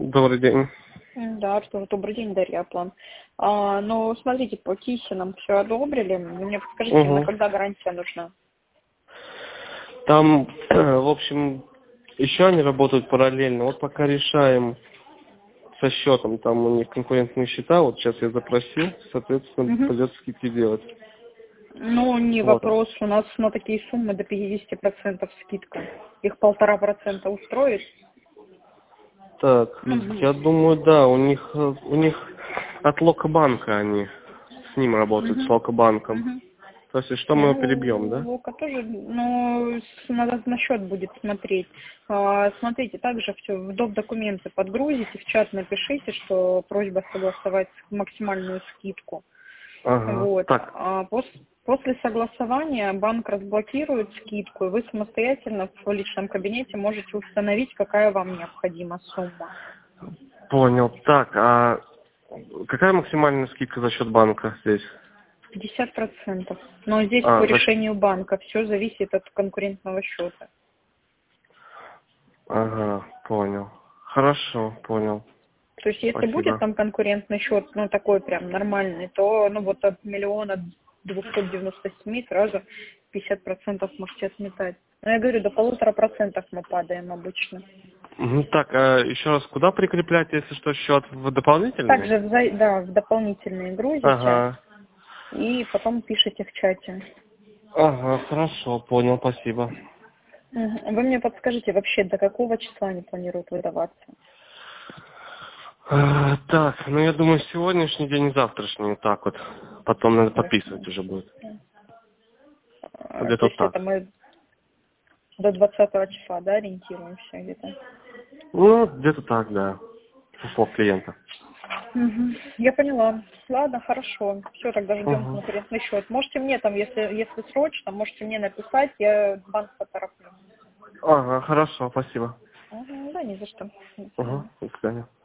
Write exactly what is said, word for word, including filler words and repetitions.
Добрый день. М, Да, что добрый день, Дарья Аплан. А, ну, смотрите, по Кисе нам все одобрили. Вы мне подскажите, на Угу. когда гарантия нужна? Там, в общем, еще они работают параллельно. Вот пока решаем со счетом, там у них конкурентные счета. Вот сейчас я запросил, соответственно, Мгм. придется скидки делать. Ну, не Вот. вопрос. У нас на такие суммы до пятидесяти процентов скидка. Их полтора процента устроит? Так, Ну, я думаю, да, у них, э, у них от Локобанка они с ним работают, с мгм. Локобанком. Мгм. То есть, что мы Не, его перебьем, ну, да? Лука тоже, ну, с- надо на счет будет смотреть. А, смотрите, также все, в доп. Документы подгрузите, в чат напишите, что просьба согласовать максимальную скидку. Ага. Вот. Так, А пос- после согласования банк разблокирует скидку, и вы самостоятельно в личном кабинете можете установить, какая вам необходима сумма. понял. Так, а какая максимальная скидка за счет банка здесь? пятьдесят процентов. Но здесь по А, за счет... решению банка все зависит от конкурентного счета. Ага, понял. Хорошо, понял. То есть если будет Спасибо. там конкурентный счет, ну такой прям нормальный, то ну вот от миллиона двухсот девяноста семи сразу пятьдесят процентов можете отметать. Но я говорю, до полутора процентов мы падаем обычно. Ну так, а еще раз, куда прикреплять, если что, счет в дополнительный? Также в, за- да, в дополнительные грузите Ага. и потом пишите в чате. Ага, хорошо, понял, спасибо. Мгм. Вы мне подскажите, вообще до какого числа они планируют выдаваться? А, так, ну я думаю, сегодняшний день и завтрашний, вот так вот. Потом надо Хорошо. подписывать уже будет. А, Где-то То вот есть это так. мы до двадцатого числа, да, ориентируемся где-то? Ну, где-то так, да. Со слов клиента. Мгм. Я поняла. Ладно, хорошо. Все, тогда ждем Угу. конкурентный счет. Можете мне там, если, если срочно, можете мне написать, я банк потороплю. Ага, хорошо, спасибо. Мгм. Да, не за что. До Угу, свидания. до свидания.